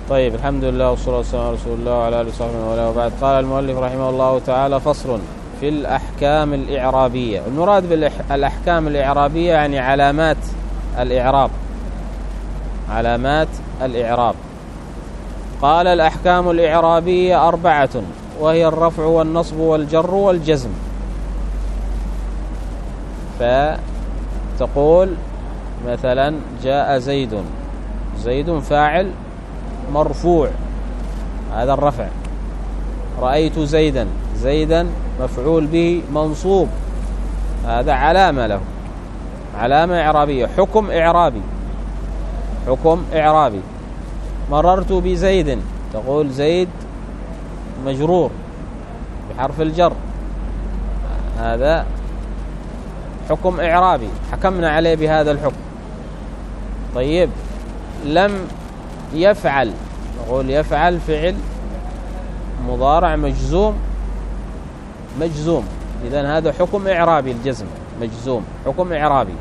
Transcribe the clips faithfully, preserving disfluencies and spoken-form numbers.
طيب، الحمد لله والصلاة والسلام على رسول الله وعلى آله وصحبه وله، وبعد. قال المؤلف رحمه الله تعالى: فصل في الأحكام الإعرابية. المراد بالأحكام الإعرابية يعني علامات الإعراب، علامات الإعراب. قال: الأحكام الإعرابية أربعة، وهي الرفع والنصب والجر والجزم. فتقول مثلا: جاء زيد، زيد فاعل مرفوع، هذا الرفع. رأيت زيدا، زيدا مفعول به منصوب، هذا علامة له، علامة إعرابية، حكم إعرابي، حكم إعرابي. مررت بزيد، تقول زيد مجرور بحرف الجر، هذا حكم إعرابي، حكمنا عليه بهذا الحكم. طيب، لم يفعل، نقول يفعل فعل مضارع مجزوم، مجزوم، إذن هذا حكم إعرابي، الجزم مجزوم، حكم إعرابي.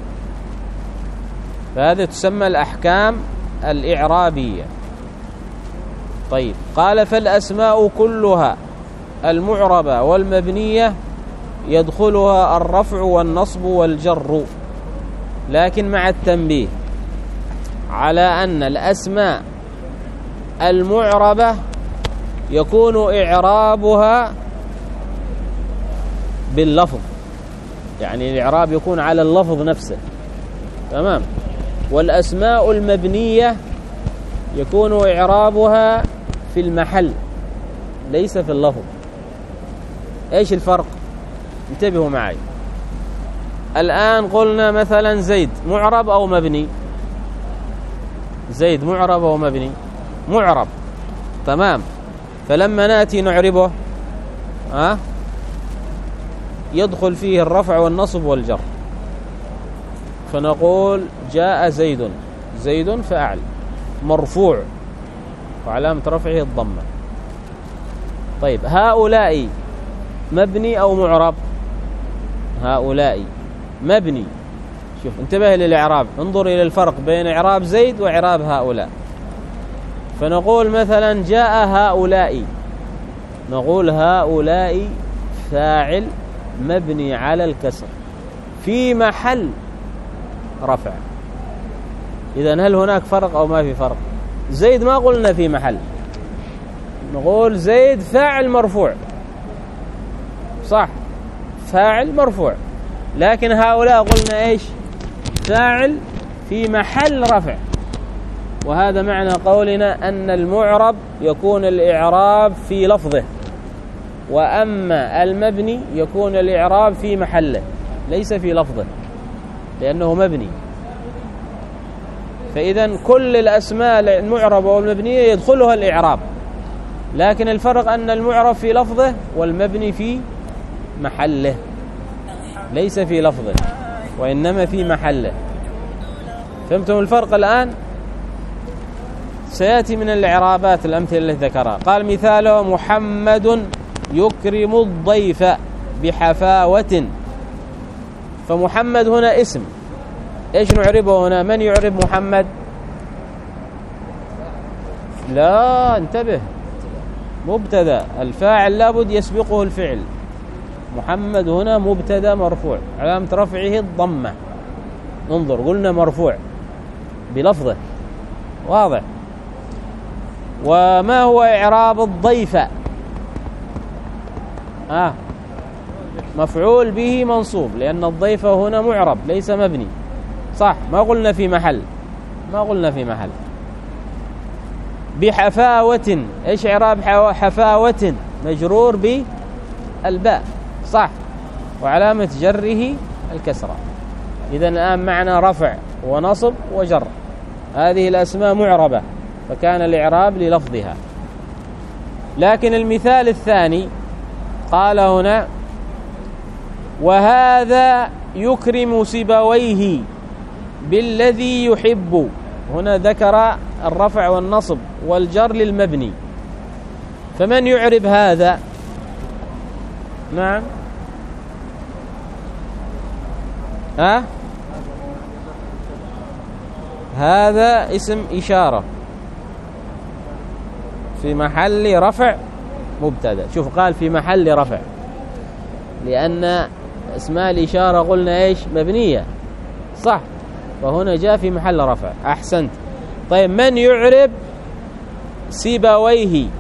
فهذه تسمى الأحكام الإعرابية. طيب، قال: فالأسماء كلها المعربة والمبنية يدخلها الرفع والنصب والجر، لكن مع التنبيه على أن الأسماء المعربة يكون إعرابها باللفظ، يعني الإعراب يكون على اللفظ نفسه، تمام. والأسماء المبنية يكون إعرابها في المحل ليس في اللفظ. إيش الفرق؟ انتبهوا معي. الآن قلنا مثلا زيد معرب أو مبني؟ زيد معرب أو مبني؟ معرب، تمام. فلما نأتي نعربه ها أه؟ يدخل فيه الرفع والنصب والجر، فنقول: جاء زيد، زيد فاعل مرفوع وعلامة رفعه الضمة. طيب، هؤلاء مبني أو معرب؟ هؤلاء مبني. شوف، انتبه للإعراب، انظر إلى الفرق بين إعراب زيد وإعراب هؤلاء. فنقول مثلا: جاء هؤلاء، نقول هؤلاء فاعل مبني على الكسر في محل رفع. إذن هل هناك فرق أو ما في فرق؟ زيد ما قلنا في محل، نقول زيد فاعل مرفوع، صح، فاعل مرفوع. لكن هؤلاء قلنا إيش؟ فاعل في محل رفع. وهذا معنى قولنا أن المعرب يكون الإعراب في لفظه، وأما المبني يكون الإعراب في محله ليس في لفظه، لأنه مبني. فإذا كل الأسماء المعربة والمبنية يدخلها الإعراب، لكن الفرق أن المعرب في لفظه والمبني في محله، ليس في لفظه وإنما في محله. فهمتم الفرق الآن؟ سيأتي من الإعرابات الأمثلة التي ذكرها. قال: مثاله: محمد يكرم الضيف بحفاوة. فمحمد هنا اسم، إيش نعربه هنا؟ من يعرب محمد؟ لا، انتبه، مبتدأ، الفاعل لابد يسبقه الفعل. محمد هنا مبتدأ مرفوع، علامة رفعه الضمة. انظر، قلنا مرفوع بلفظه، واضح. وما هو إعراب الضيف؟ آه مفعول به منصوب، لأن الضيف هنا معرب ليس مبني، صح، ما قلنا في محل، ما قلنا في محل. بحفاوة، إيش إعراب حفاوة؟ مجرور بالباء، صح، وعلامة جره الكسرة. إذن الآن معنا رفع ونصب وجر، هذه الأسماء معربة فكان الإعراب للفظها. لكن المثال الثاني قال هنا: وهذا يكرم سبويه بالذي يحب. هنا ذكر الرفع والنصب والجر للمبني، فمن يعرب هذا؟ نعم، ها هذا اسم إشارة، في محل رفع مبتدأ. شوف قال في محل رفع، لأن اسماء الإشارة قلنا إيش؟ مبنية، صح؟ فهنا جاء في محل رفع. أحسنت. طيب من يعرب سيبويه؟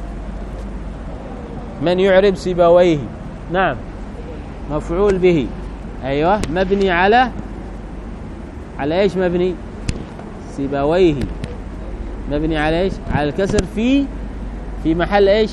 من يعرب سيبويه؟ نعم، مفعول به. أيوة، مبني على على إيش؟ مبني سيبويه مبني على إيش؟ على الكسر في في محل إيش؟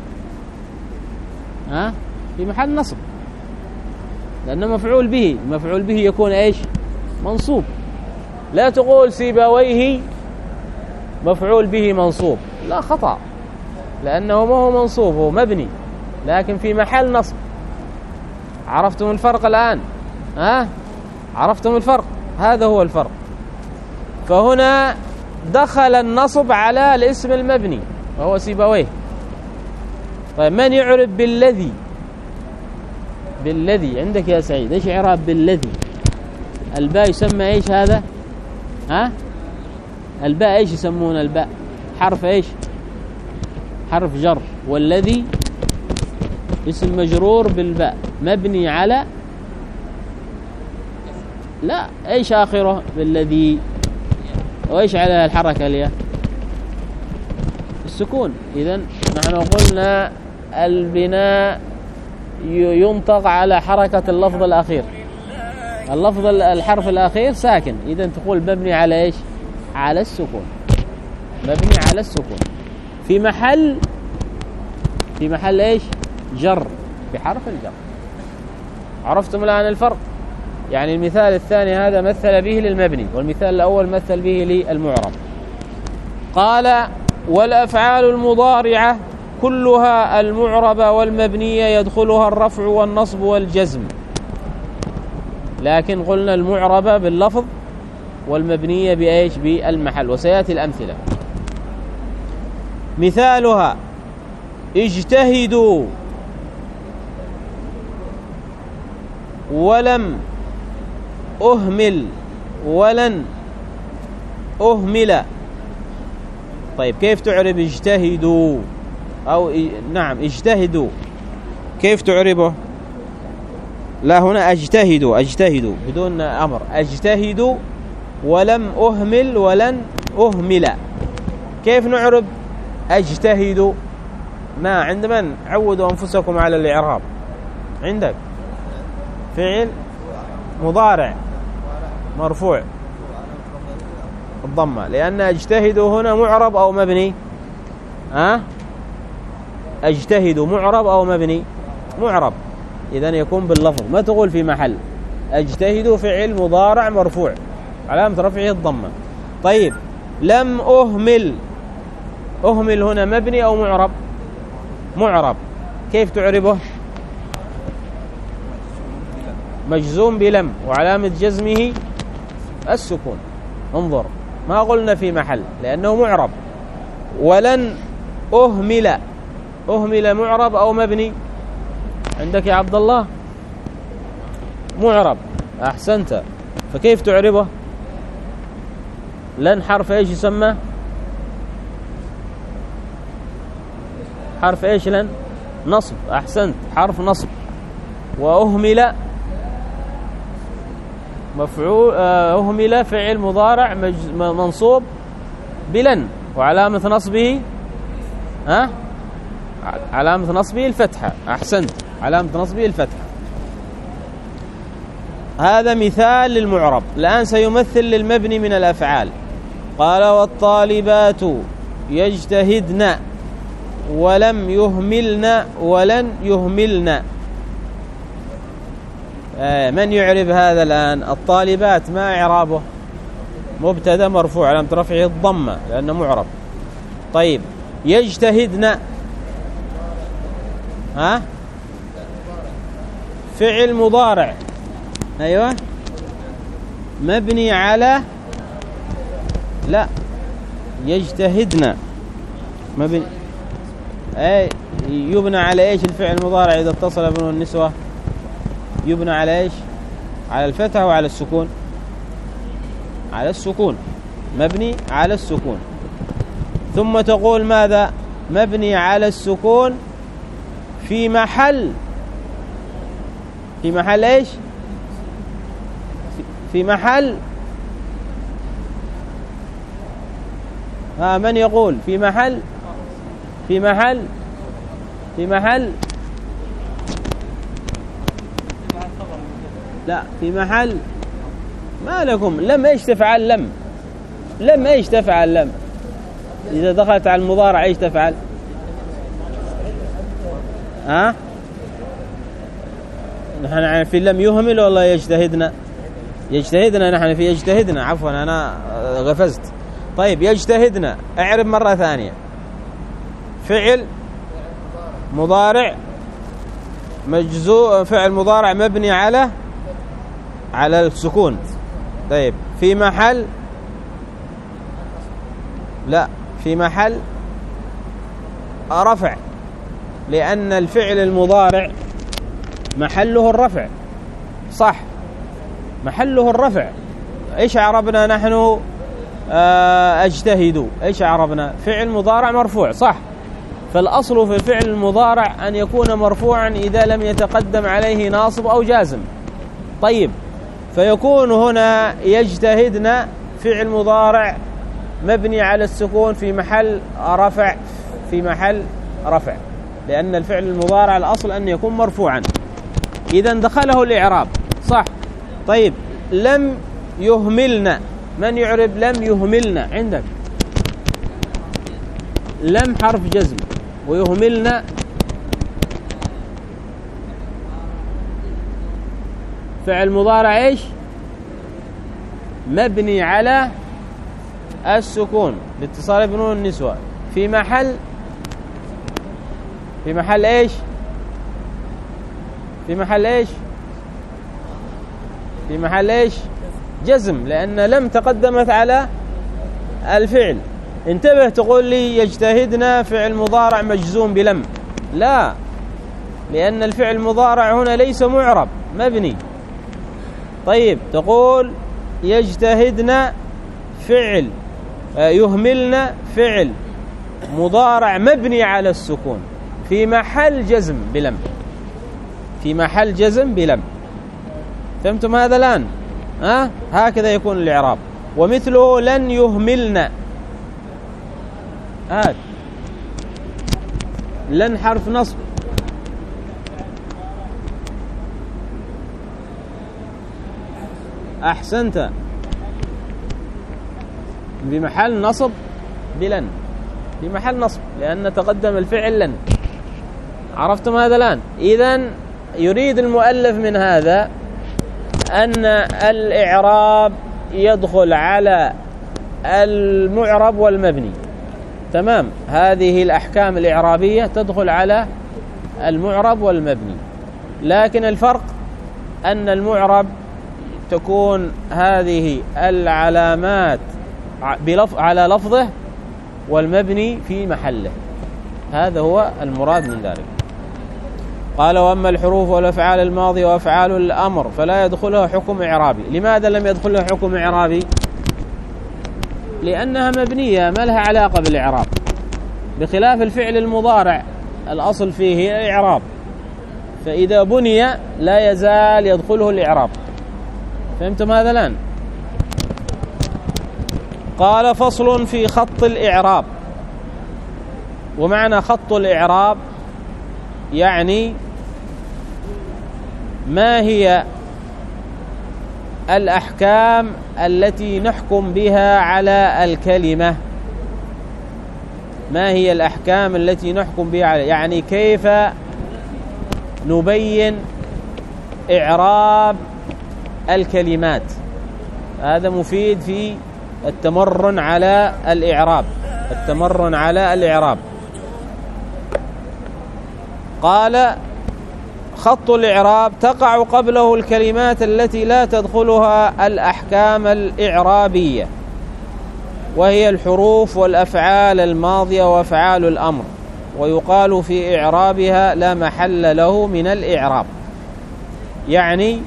ها؟ في محل نصب، لأنه مفعول به. مفعول به يكون إيش؟ منصوب. لا تقول سيبويه مفعول به منصوب، لا، خطأ، لأنه ما هو منصوب، هو مبني لكن في محل نصب. عرفتم الفرق الآن؟ ها؟ عرفتم الفرق؟ هذا هو الفرق. فهنا دخل النصب على الاسم المبني وهو سيبويه. طيب من يعرب بالذي؟ بالذي عندك يا سعيد، ايش اعراب بالذي؟ الباء يسمى ايش هذا؟ ها؟ الباء ايش يسمون الباء؟ حرف ايش؟ حرف جر. والذي اسم مجرور بالباء مبني على، لا، ايش اخره بالذي؟ وايش على الحركة الياء؟ السكون. اذن نحن قلنا البناء ينطق على حركة اللفظ الأخير. اللفظ الحرف الأخير ساكن، إذن تقول مبني على إيش؟ على السكون. مبني على السكون في محل في محل إيش؟ جر، بحرف الجر. عرفتم الآن الفرق؟ يعني المثال الثاني هذا مثل به للمبني، والمثال الأول مثل به للمعرب. قال: والأفعال المضارعة كلها المعربة والمبنية يدخلها الرفع والنصب والجزم، لكن قلنا المعربة باللفظ والمبنية بإيش؟ بالمحل، وسيأتي الأمثلة. مثالها: اجتهدوا ولم أهمل ولن أهمل. طيب كيف تعرب اجتهدوا؟ أو نعم اجتهدوا كيف تعربه؟ لا، هنا اجتهدوا اجتهدوا بدون أمر، اجتهدوا ولم أهمل ولن أهمل. كيف نعرب اجتهدوا؟ ما عند من؟ عودوا أنفسكم على الإعراب. عندك فعل مضارع مرفوع الضمة، لأن اجتهدوا هنا معرب أو مبني؟ ها؟ اجتهدوا معرب أو مبني؟ معرب، إذن يكون باللفظ، ما تقول في محل. اجتهدوا فعل مضارع مرفوع علامة رفعه الضمة. طيب لم أهمل، أهمل هنا مبني أو معرب؟ معرب. كيف تعربه؟ مجزوم بلم، وعلامة جزمه السكون. انظر، ما قلنا في محل لأنه معرب. ولن أهمل، أهمل معرب أو مبني؟ عندك يا عبد الله؟ معرب. أحسنت. فكيف تعربه؟ لن حرف ايش يسمى؟ حرف ايش لن؟ نصب. أحسنت، حرف نصب. وأهمل مفعول، أهمل فعل مضارع منصوب بلن، وعلامة نصبه ها؟ علامة نصبه الفتحة. أحسنت، علامة نصبه الفتحة. هذا مثال للمعرب. الآن سيمثل للمبني من الأفعال. قال: والطالبات يجتهدن ولم يهملن ولن يهملن. آه من يعرب هذا الآن؟ الطالبات ما إعرابه؟ مبتدا مرفوع علامة رفعه الضمة لأنه معرب. طيب يجتهدن، ها؟ فعل مضارع، أيوة، مبني على، لا، يجتهدن مبني، أي يبنى على إيش الفعل المضارع إذا اتصل بنون النسوة؟ يبنى على إيش؟ على الفتح وعلى السكون؟ على السكون، مبني على السكون. ثم تقول ماذا؟ مبني على السكون في محل في محل ايش؟ في محل ها من يقول في محل في محل في محل لا في محل ما لكم لم ايش تفعل لم لم ايش تفعل لم إذا دخلت على المضارع ايش تفعل ها نحن في لم يهمل والله يجتهدنا يجتهدنا نحن في يجتهدنا عفوا أنا غفزت. طيب يجتهدنا اعرب مرة ثانية فعل مضارع مجزوء فعل مضارع مبني على على السكون. طيب في محل لا في محل رفع لأن الفعل المضارع محله الرفع صح محله الرفع. ايش عربنا نحن آه اجتهدوا ايش عربنا فعل مضارع مرفوع صح. فالأصل في الفعل المضارع أن يكون مرفوعا إذا لم يتقدم عليه ناصب أو جازم. طيب فيكون هنا يجتهدنا فعل مضارع مبني على السكون في محل رفع في محل رفع لأن الفعل المضارع الأصل أن يكون مرفوعا إذا دخله الإعراب صح. طيب لم يهملنا من يعرب لم يهملنا عندك لم حرف جزم ويهملنا فعل مضارع ايش مبني على السكون لاتصال بنون النسوة في محل في محل ايش في محل ايش في محل ايش جزم لأن لم تقدمت على الفعل. انتبه تقول لي يجتهدنا فعل مضارع مجزوم بلم لا لأن الفعل المضارع هنا ليس معرب مبني. طيب تقول يجتهدنا فعل يهملنا فعل مضارع مبني على السكون في محل جزم بلم في محل جزم بلم. فهمتم هذا الآن ها؟ هكذا يكون الإعراب. ومثله لن يهملنا هات لن حرف نصب أحسنت بمحل نصب بلن بمحل نصب لأن تقدم الفعل لن. عرفتم هذا الآن؟ إذن يريد المؤلف من هذا أن الإعراب يدخل على المعرب والمبني تمام. هذه الأحكام الإعرابية تدخل على المعرب والمبني لكن الفرق أن المعرب تكون هذه العلامات على لفظه والمبني في محله. هذا هو المراد من ذلك. قال وأما الحروف والأفعال الماضي وأفعال الأمر فلا يدخلها حكم إعرابي. لماذا لم يدخلها حكم إعرابي؟ لأنها مبنية ما لها علاقة بالإعراب بخلاف الفعل المضارع الأصل فيه الإعراب فإذا بني لا يزال يدخله الإعراب. فهمتم هذا الآن؟ قال فصل في خط الإعراب. ومعنى خط الإعراب يعني ما هي الأحكام التي نحكم بها على الكلمة ما هي الأحكام التي نحكم بها على يعني كيف نبين إعراب الكلمات. هذا مفيد في التمرن على الإعراب التمرن على الإعراب. قال خط الإعراب تقع قبله الكلمات التي لا تدخلها الأحكام الإعرابية وهي الحروف والأفعال الماضية وأفعال الأمر ويقال في إعرابها لا محل له من الإعراب. يعني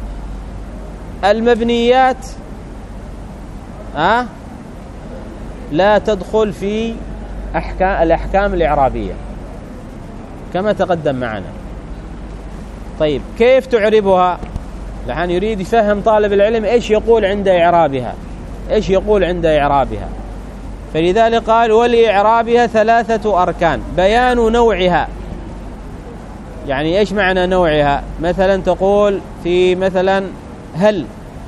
المبنيات ها لا تدخل في أحكام الأحكام الإعرابية كما تقدم معنا. طيب كيف تعربها؟ الآن يريد يفهم طالب العلم إيش يقول عند إعرابها، إيش يقول عند إعرابها. فلذلك قال ولإعرابها ثلاثة أركان: بيان نوعها، يعني إيش معنى نوعها؟ مثلا تقول في مثلا هل،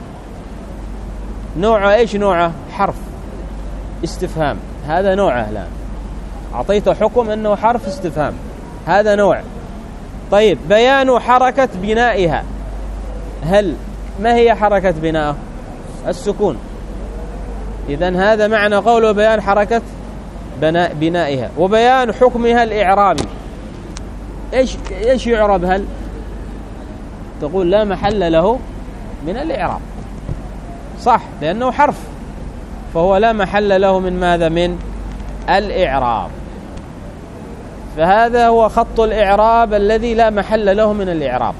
نوعه إيش نوعه؟ حرف استفهام، هذا نوعه. الآن أعطيته حكم أنه حرف استفهام، هذا نوع. طيب بيان حركة بنائها، هل ما هي حركة بنائه؟ السكون. إذن هذا معنى قوله بيان حركة بناء بنائها. وبيان حكمها الإعرابي، إيش إيش يعرب هل؟ تقول لا محل له من الإعراب، صح، لأنه حرف، فهو لا محل له من ماذا؟ من الإعراب. فهذا هو خط الإعراب الذي لا محل له من الإعراب.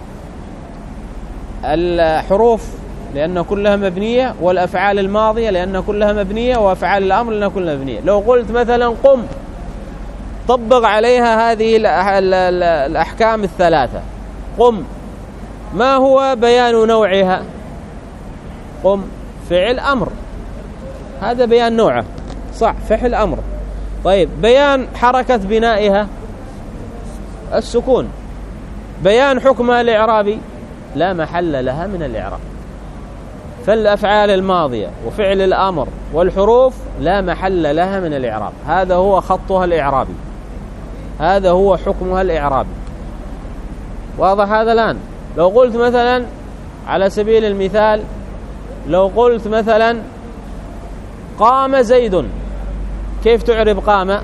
الحروف لأن كلها مبنية، والأفعال الماضية لأن كلها مبنية، وأفعال الأمر لأن كلها مبنية. لو قلت مثلا قم، طبق عليها هذه الأحكام الثلاثة. قم ما هو بيان نوعها؟ قم فعل أمر، هذا بيان نوعه، صح، فعل أمر. طيب بيان حركة بنائها السكون. بيان حكمها الإعرابي لا محل لها من الإعراب. فالأفعال الماضية وفعل الأمر والحروف لا محل لها من الإعراب، هذا هو خطها الإعرابي، هذا هو حكمها الإعرابي. واضح هذا الآن؟ لو قلت مثلا على سبيل المثال، لو قلت مثلا قام زيد، كيف تعرب قام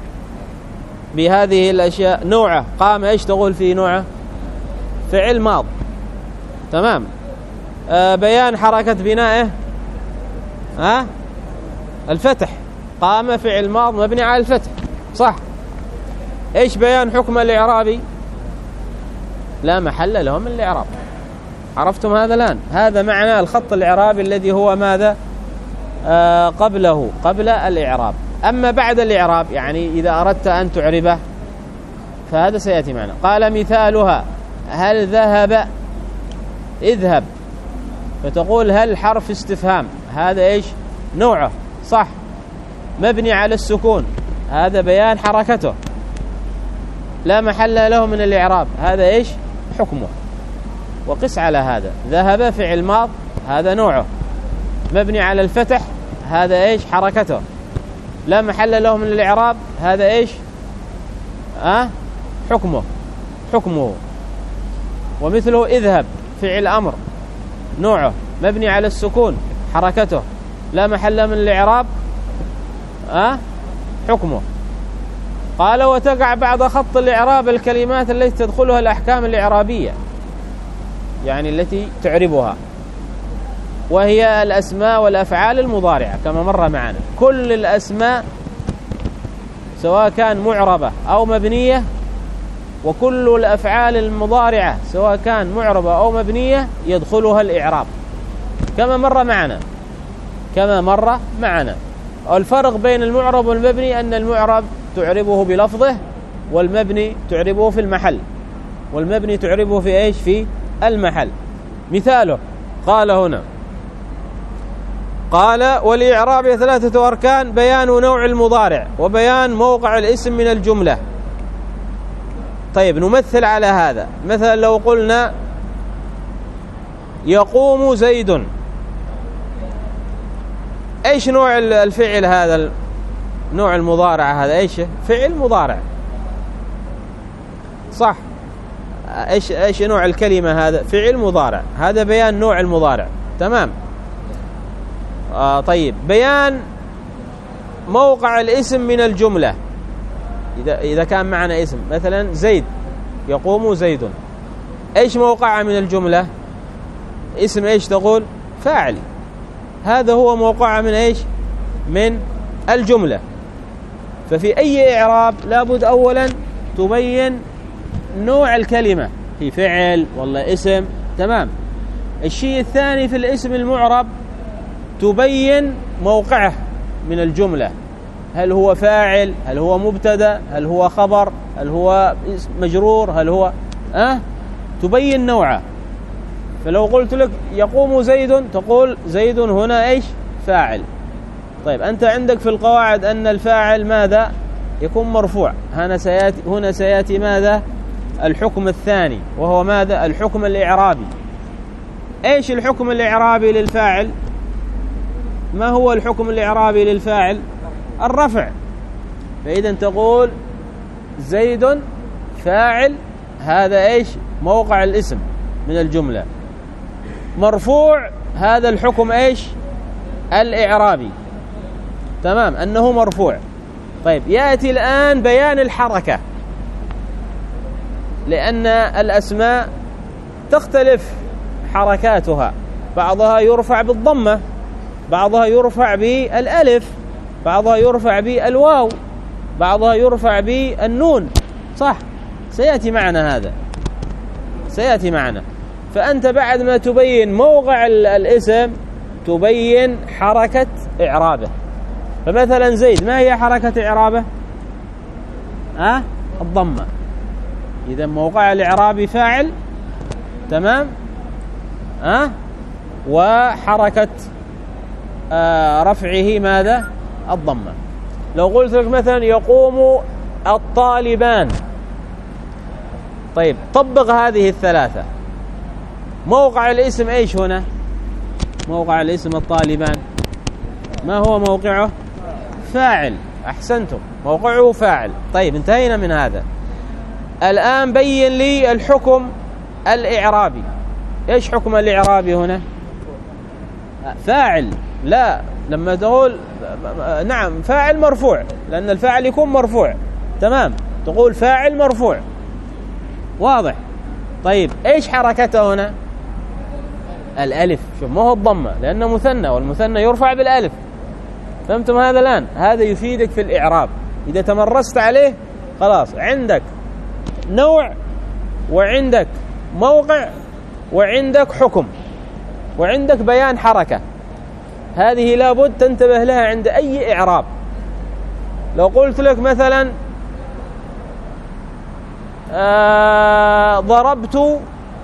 بهذه الأشياء؟ نوعه قام إيش تقول في نوعه؟ فعل ماض، تمام. آه بيان حركة بنائه ها؟ الفتح، قام فعل ماض مبني على الفتح، صح. إيش بيان حكم الإعرابي؟ لا محل له من الإعراب. عرفتم هذا الآن؟ هذا معنى الخط الإعرابي الذي هو ماذا؟ آه قبله، قبل الإعراب. أما بعد الإعراب يعني إذا أردت أن تعربه فهذا سيأتي معنا. قال مثالها هل ذهب، اذهب، فتقول هل حرف استفهام، هذا إيش نوعه؟ صح، مبني على السكون، هذا بيان حركته، لا محل له من الإعراب، هذا إيش حكمه. وقس على هذا، ذهب فعل ماض، هذا نوعه، مبني على الفتح، هذا إيش حركته، لا محل له من الإعراب، هذا إيش أه؟ حكمه حكمه. ومثله اذهب فعل أمر، نوعه مبني على السكون، حركته لا محل من الإعراب، أه؟ حكمه. قال وتقع بعد خط الإعراب الكلمات التي تدخلها الأحكام الإعرابية، يعني التي تعربها، وهي الأسماء والأفعال المضارعة كما مر معنا. كل الأسماء سواء كان معربة أو مبنية، وكل الأفعال المضارعة سواء كان معربة أو مبنية يدخلها الإعراب كما مر معنا كما مر معنا. الفرق بين المعرب والمبني أن المعرب تعربه بلفظه، والمبني تعربه في المحل، والمبني تعربه في إيش؟ في المحل. مثاله قال هنا، قال والإعراب ثلاثة أركان: بيان نوع المضارع، وبيان موقع الاسم من الجملة. طيب نمثل على هذا. مثلا لو قلنا يقوم زيد، ايش نوع الفعل هذا؟ نوع المضارع هذا ايش؟ فعل مضارع، صح. ايش ايش نوع الكلمة هذا؟ فعل مضارع، هذا بيان نوع المضارع، تمام. آه طيب بيان موقع الاسم من الجملة، إذا إذا كان معنا اسم مثلا زيد، يقوم زيد، ايش موقعه من الجملة؟ اسم ايش تقول؟ فاعل، هذا هو موقعه من ايش؟ من الجملة. ففي أي إعراب لابد أولا تبين نوع الكلمة، في فعل ولا اسم، تمام. الشيء الثاني في الاسم المعرب تبين موقعه من الجملة، هل هو فاعل، هل هو مبتدأ، هل هو خبر، هل هو مجرور، هل هو أه؟ تبين نوعه. فلو قلت لك يقوم زيد تقول زيد هنا إيش؟ فاعل. طيب أنت عندك في القواعد أن الفاعل ماذا؟ يكون مرفوع. هنا سيأتي, هنا سيأتي ماذا؟ الحكم الثاني، وهو ماذا؟ الحكم الإعرابي. إيش الحكم الإعرابي للفاعل؟ ما هو الحكم الإعرابي للفاعل؟ الرفع. فإذا تقول زيد فاعل، هذا إيش؟ موقع الاسم من الجملة. مرفوع، هذا الحكم إيش؟ الإعرابي. تمام، أنه مرفوع. طيب يأتي الآن بيان الحركة، لأن الأسماء تختلف حركاتها، بعضها يرفع بالضمة، بعضها يرفع بالألف، بعضها يرفع بالواو، بعضها يرفع بالنون. صح، سيأتي معنا هذا، سيأتي معنا. فأنت بعد ما تبين موقع الاسم تبين حركة إعرابه. فمثلا زيد ما هي حركة إعرابه؟ أه؟ الضمة. إذا موقع الإعرابي فاعل، تمام، أه؟ وحركة آه رفعه ماذا؟ الضمة. لو قلت لك مثلا يقوم الطالبان، طيب طبق هذه الثلاثة. موقع الاسم ايش هنا؟ موقع الاسم الطالبان ما هو موقعه؟ فاعل. احسنتم، موقعه فاعل. طيب انتهينا من هذا. الآن بين لي الحكم الإعرابي. ايش حكم الإعرابي هنا؟ فاعل. لا، لما تقول نعم فاعل مرفوع، لأن الفاعل يكون مرفوع، تمام، تقول فاعل مرفوع، واضح. طيب ايش حركته هنا؟ الألف. شوف، ما هو الضمة، لأنه مثنى، والمثنى يرفع بالألف. فهمتم هذا الآن؟ هذا يفيدك في الإعراب. إذا تمرست عليه خلاص عندك نوع، وعندك موقع، وعندك حكم، وعندك بيان حركة. هذه لابد تنتبه لها عند أي إعراب. لو قلت لك مثلا آه ضربت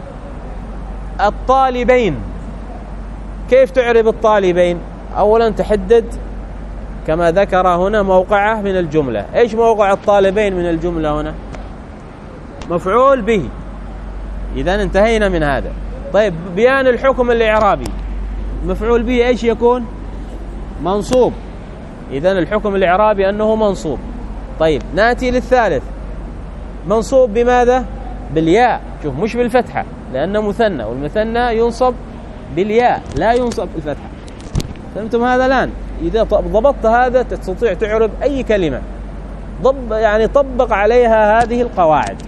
الطالبين، كيف تعرب الطالبين؟ أولا تحدد كما ذكر هنا موقعه من الجملة. إيش موقع الطالبين من الجملة هنا؟ مفعول به. إذن انتهينا من هذا. طيب بيان الحكم الإعرابي، مفعول به إيش يكون؟ منصوب. إذن الحكم الإعرابي أنه منصوب. طيب نأتي للثالث، منصوب بماذا؟ بالياء. شوف، مش بالفتحة، لأنه مثنى، والمثنى ينصب بالياء لا ينصب بالفتحة. فهمتم هذا الآن؟ إذا ضبطت هذا تستطيع تعرب أي كلمة. ضب يعني طبق عليها هذه القواعد.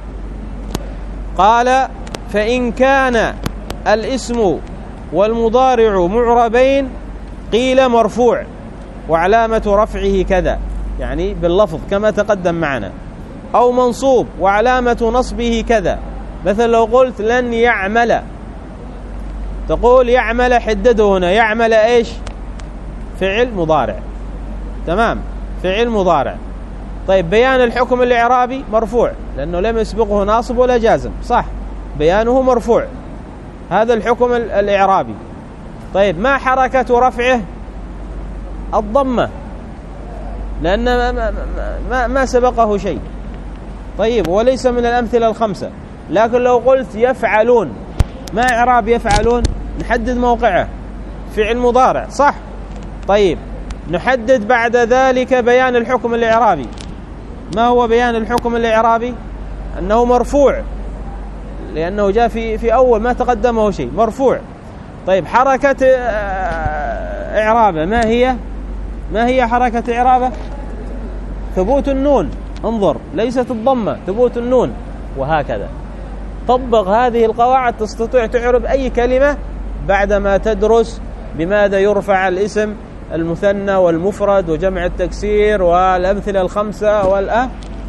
قال: فإن كان الاسم والمضارع معربين قيل مرفوع وعلامة رفعه كذا، يعني باللفظ كما تقدم معنا، أو منصوب وعلامة نصبه كذا. مثلا لو قلت لن يعمل، تقول يعمل، حدده هنا، يعمل إيش؟ فعل مضارع، تمام، فعل مضارع. طيب بيان الحكم الإعرابي مرفوع، لأنه لم يسبقه ناصب ولا جازم، صح، بيانه مرفوع، هذا الحكم الإعرابي. طيب ما حركة رفعه؟ الضمة، لأن ما, ما, ما, ما سبقه شيء. طيب وليس من الأمثلة الخمسة. لكن لو قلت يفعلون، ما إعراب يفعلون؟ نحدد موقعه، فعل مضارع، صح. طيب نحدد بعد ذلك بيان الحكم الإعرابي. ما هو بيان الحكم الإعرابي؟ أنه مرفوع، لأنه جاء في في أول ما تقدمه شيء، مرفوع. طيب حركة إعرابه ما هي؟ ما هي حركة إعرابه؟ ثبوت النون، انظر، ليست الضمة، ثبوت النون، وهكذا. طبق هذه القواعد تستطيع تعرب أي كلمة بعدما تدرس بماذا يرفع الاسم المثنى والمفرد وجمع التكسير والأمثلة الخمسة والأ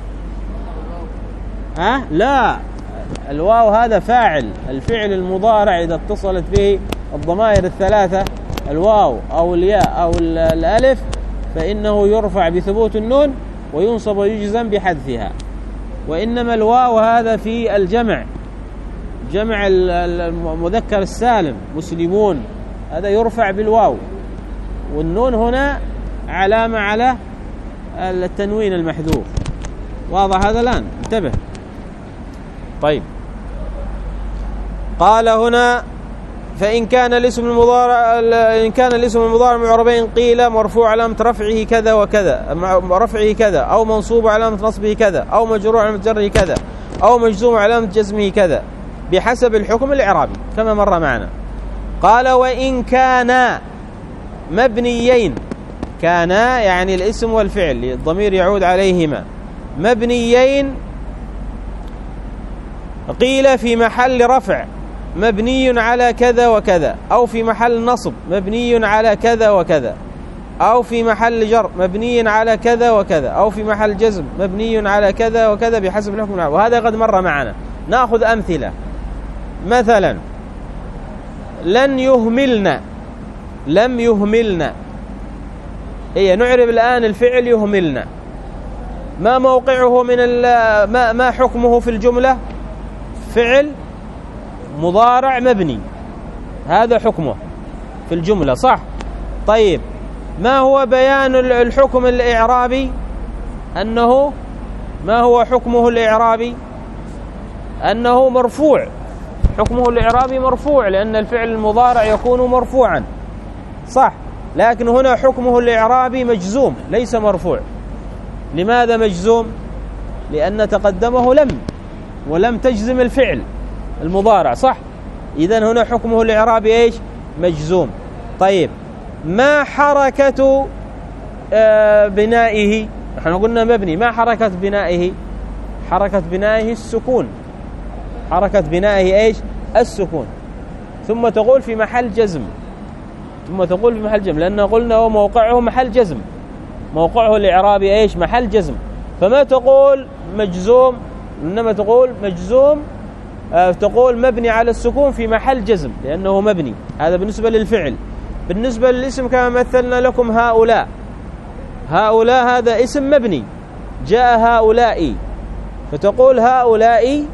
ها لا، الواو هذا فاعل، الفعل المضارع إذا اتصلت به الضمائر الثلاثة، الواو أو الياء أو الألف، فإنه يرفع بثبوت النون وينصب ويجزم بحذفها. وإنما الواو هذا في الجمع، جمع المذكر السالم مسلمون، هذا يرفع بالواو، والنون هنا علامة على التنوين المحذوف. واضح هذا الآن؟ انتبه. طيب، قال هنا فإن كان الاسم المضارع إن كان الاسم المضارع معربين قيل مرفوع علامة رفعه كذا وكذا، رفعه كذا، أو منصوب علامة نصبه كذا، أو مجرور علامة جره كذا، أو مجزوم علامة جزمه كذا، بحسب الحكم الإعرابي كما مر معنا. قال وإن كان مبنيين، كان يعني الاسم والفعل الضمير يعود عليهما، مبنيين قيل في محل رفع مبني على كذا وكذا، أو في محل نصب مبني على كذا وكذا، أو في محل جر مبني على كذا وكذا، أو في محل جزم مبني على كذا وكذا بحسب الحكم العام. وهذا قد مر معنا. نأخذ أمثلة. مثلا لن يهملنا، لم يهملنا، إيه نعرب الآن الفعل يهملنا، ما موقعه من ما, ما حكمه في الجملة؟ فعل مضارع مبني، هذا حكمه في الجملة، صح؟ طيب، ما هو بيان الحكم الإعرابي؟ أنه ما هو حكمه الإعرابي؟ أنه مرفوع. حكمه الإعرابي مرفوع، لأن الفعل المضارع يكون مرفوعا، صح؟ لكن هنا حكمه الإعرابي مجزوم ليس مرفوع. لماذا مجزوم؟ لأن تقدمه لم، ولم تجزم الفعل المضارع، صح؟ إذن هنا حكمه الإعرابي إيش؟ مجزوم. طيب، ما حركة آه بنائه؟ نحن قلنا مبني، ما حركة بنائه؟ حركة بنائه السكون، حركة بنائه إيش؟ السكون. ثم تقول في محل جزم، ثم تقول في محل جزم، لأن قلنا هو موقعه محل جزم، موقعه الإعرابي إيش؟ محل جزم. فما تقول مجزوم، إنما تقول مجزوم، تقول مبني على السكون في محل جزم لأنه مبني. هذا بالنسبة للفعل. بالنسبة للاسم كما مثلنا لكم هؤلاء، هؤلاء هذا اسم مبني، جاء هؤلاء، فتقول هؤلاء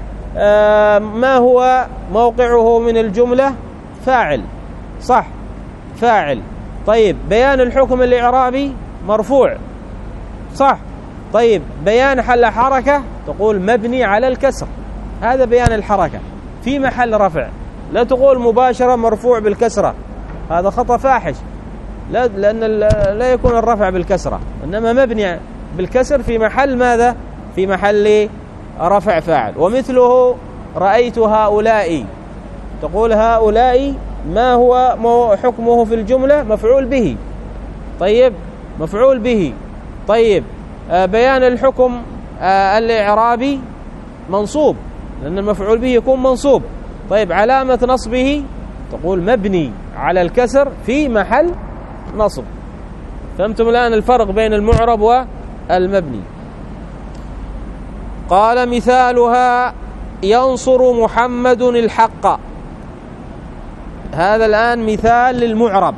ما هو موقعه من الجملة؟ فاعل، صح؟ فاعل. طيب، بيان الحكم الإعرابي مرفوع، صح؟ طيب، بيان حل حركة تقول مبني على الكسر، هذا بيان الحركة في محل رفع. لا تقول مباشرة مرفوع بالكسرة، هذا خطأ فاحش، لا، لأن لا يكون الرفع بالكسرة، إنما مبني بالكسر في محل ماذا؟ في محل رفع فاعل. ومثله رأيت هؤلاء، تقول هؤلاء ما هو حكمه في الجملة؟ مفعول به. طيب، مفعول به. طيب، بيان الحكم الإعرابي منصوب، لأن المفعول به يكون منصوب. طيب، علامة نصبه تقول مبني على الكسر في محل نصب. فهمتم الآن الفرق بين المعرب والمبني؟ قال مثالها ينصر محمد الحق. هذا الآن مثال للمعرب،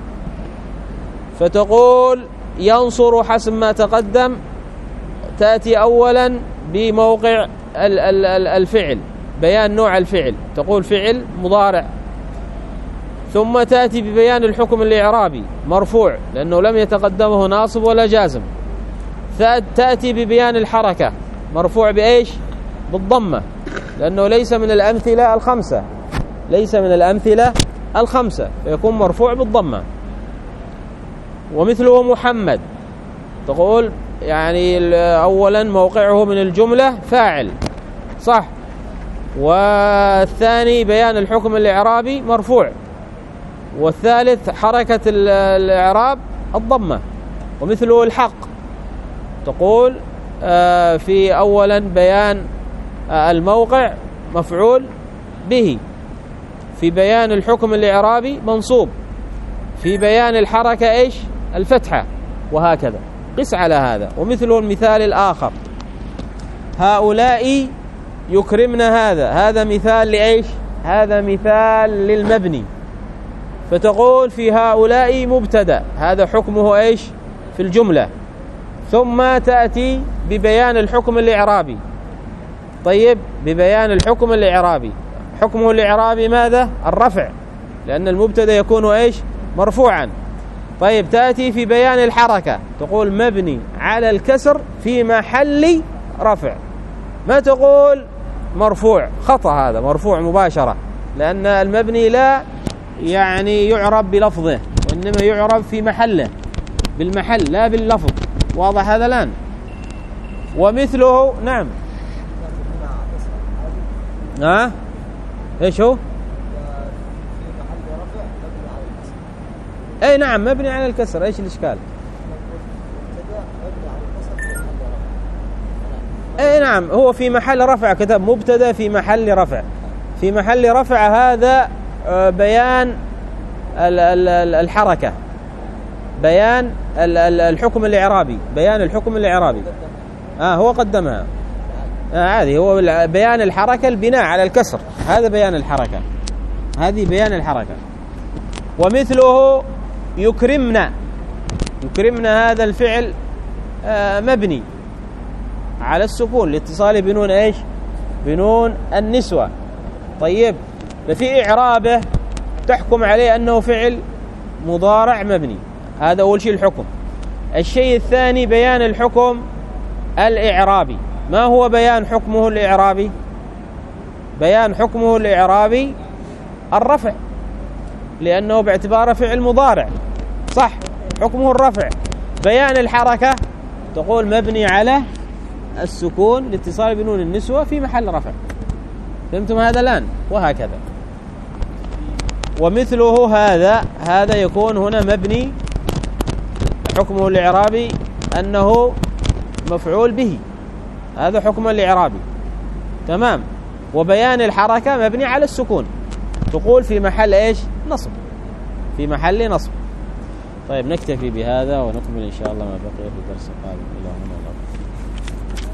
فتقول ينصر حسب ما تقدم تأتي أولا بموقع الفعل، بيان نوع الفعل، تقول فعل مضارع، ثم تأتي ببيان الحكم الإعرابي مرفوع لأنه لم يتقدمه ناصب ولا جازم. تأتي ببيان الحركة مرفوع بإيش؟ بالضمة، لأنه ليس من الأمثلة الخمسة، ليس من الأمثلة الخمسة، فيكون مرفوع بالضمة. ومثله محمد، تقول يعني أولا موقعه من الجملة فاعل، صح؟ والثاني بيان الحكم الإعرابي مرفوع، والثالث حركة الإعراب الضمة. ومثله الحق، تقول في أولا بيان الموقع مفعول به، في بيان الحكم الإعرابي منصوب، في بيان الحركة إيش؟ الفتحة، وهكذا. قس على هذا. ومثله المثال الآخر هؤلاء يكرمن، هذا هذا مثال لإيش؟ هذا مثال للمبني، فتقول في هؤلاء مبتدأ، هذا حكمه إيش؟ في الجملة، ثم تأتي ببيان الحكم الإعرابي. طيب، ببيان الحكم الإعرابي. حكمه الإعرابي ماذا؟ الرفع، لأن المبتدأ يكون إيش؟ مرفوعا. طيب، تأتي في بيان الحركة، تقول مبني على الكسر في محل رفع، ما تقول مرفوع، خطأ، هذا مرفوع مباشرة، لأن المبني لا يعني يعرب بلفظه، وإنما يعرب في محله، بالمحل لا باللفظ. واضح هذا الآن؟ ومثله نعم. ها؟ ايش هو؟ اي نعم، مبني على الكسر. ايش الاشكال؟ اي نعم، هو في محل رفع، كتب مبتدا في محل رفع. في محل رفع، هذا بيان الحركة، بيان الحكم الإعرابي، بيان الحكم الإعرابي. آه هو قدمها. آه هذه هو بيان الحركة، البناء على الكسر، هذا بيان الحركة، هذه بيان الحركة. ومثله يكرمنا. يكرمنا هذا الفعل آه مبني على السكون لاتصاله بنون ايش؟ بنون النسوة. طيب، ففي إعرابه تحكم عليه أنه فعل مضارع مبني. هذا أول شيء الحكم. الشيء الثاني بيان الحكم الإعرابي. ما هو بيان حكمه الإعرابي؟ بيان حكمه الإعرابي الرفع، لأنه باعتباره فعل مضارع، صح، حكمه الرفع. بيان الحركة تقول مبني على السكون لاتصال بنون النسوة في محل رفع. فهمتم هذا الآن؟ وهكذا. ومثله هذا، هذا يكون هنا مبني، حكمه الإعرابي أنه مفعول به، هذا حكم الإعرابي، تمام. وبيان الحركة مبني على السكون، تقول في محل إيش؟ نصب، في محل نصب. طيب، نكتفي بهذا ونكمل إن شاء الله ما بقي في درس قادم. إلى هنا.